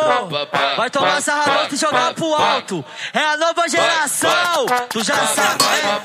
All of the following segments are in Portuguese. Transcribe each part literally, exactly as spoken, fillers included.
vai tomar sarradão e jogar pro alto. É a nova geração, tu já sabe, né?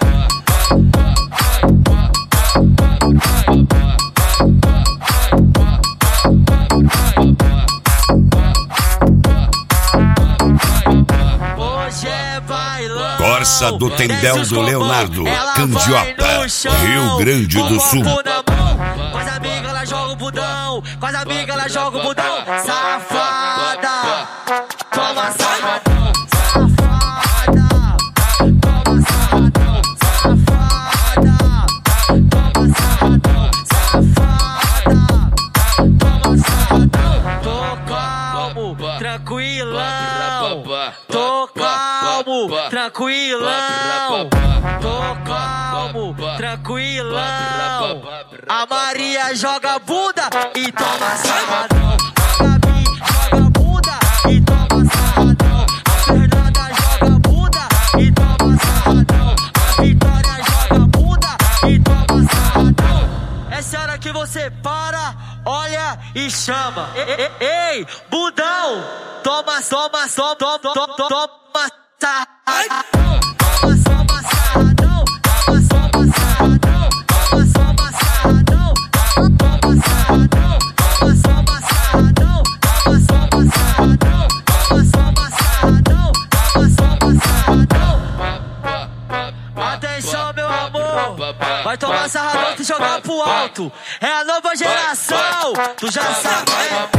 Corsa do Tendel do Leonardo, Candiota, Rio Grande do Sul. Com as amigas ela joga o budão, com as amigas ela joga o budão. Safada, toma sarradão, safada, toma sarradão, safada, toma sarradão, safada, toma sarradão. Tô calmo, tranquilão, tô calmo, tranquilão, tô calmo, tranquilão. A Maria joga bunda e toma sarradão. A Gabi joga bunda e toma sarradão. A Fernanda joga bunda e toma sarradão. A Vitória joga bunda e toma sarradão. Essa hora que você para, olha e chama. Ei, ei, ei, budão, toma, toma, toma, toma, toma, toma sarradão. Toma, toma sarradão, toma, toma sarradão, toma, toma sarradão, toma sarradão, toma, toma sarradão, toma, toma sarradão, toma, toma sarradão, toma, toma sarradão. Atenção, meu amor, vai tomar sarradão e jogar pro alto. É a nova geração, tu já sabe, né?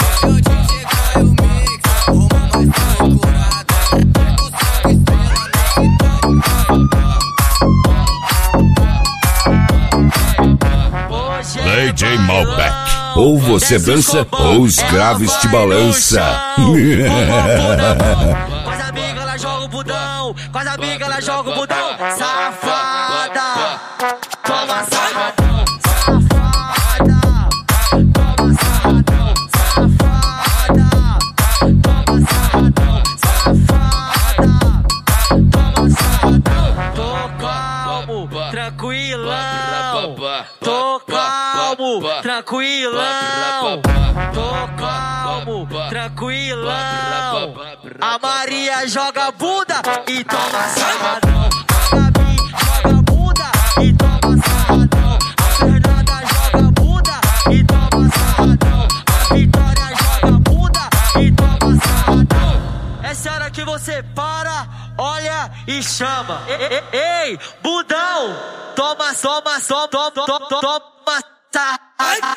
D J Malbec, ou você dança ou os graves te balança. Com as amigas ela joga o budão, com as amigas ela joga o budão. Safada, toma sarradão, safada, toma sarradão, safada, toma sarradão, safada, toma sarradão. Tô calmo, tranquilão, tô calmo, tranquilão, tô calmo, tranquilão. A Maria joga bunda e toma sarradão. A Gabi joga bunda e toma sarradão. A Fernanda joga bunda e toma sarradão. A Vitória joga bunda e toma sarradão. Essa hora que você para, olha e chama. Ei, ei, ei, budão, toma, toma, toma, toma, toma sarradão.